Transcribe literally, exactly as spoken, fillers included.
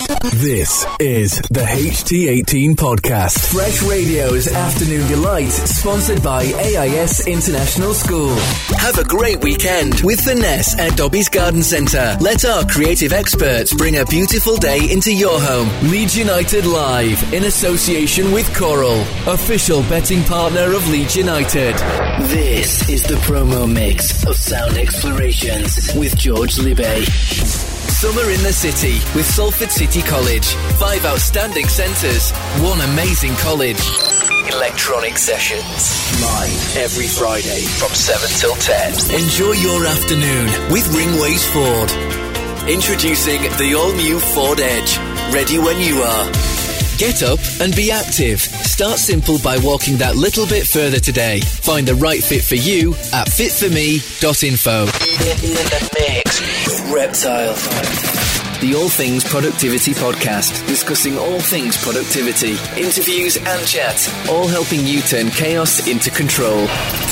This is the H T eighteen podcast. Fresh Radio's Afternoon Delight, sponsored by A I S International School. Have a great weekend with the Ness at Dobby's Garden Centre. Let our creative experts bring a beautiful day into your home. Leeds United Live, in association with Coral, official betting partner of Leeds United. This is the promo mix of Sound Explorations with George Libby. Summer in the city with Salford City College. Five outstanding centres, one amazing college. Electronic Sessions. Live every Friday from seven till ten. Enjoy your afternoon with Ringways Ford. Introducing the all-new Ford Edge. Ready when you are. Get up and be active. Start simple by walking that little bit further today. Find the right fit for you at fit for me dot info. In the mix with Reptile. The All Things Productivity podcast, discussing all things productivity, interviews and chat, all helping you turn chaos into control.